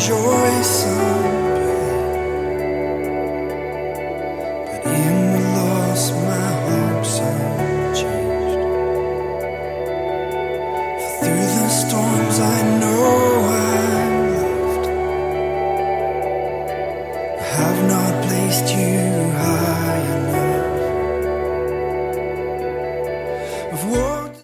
rejoice and pray. But in the loss, my hopes unchanged. For through the storms, I know I'm loved. I have not placed you high.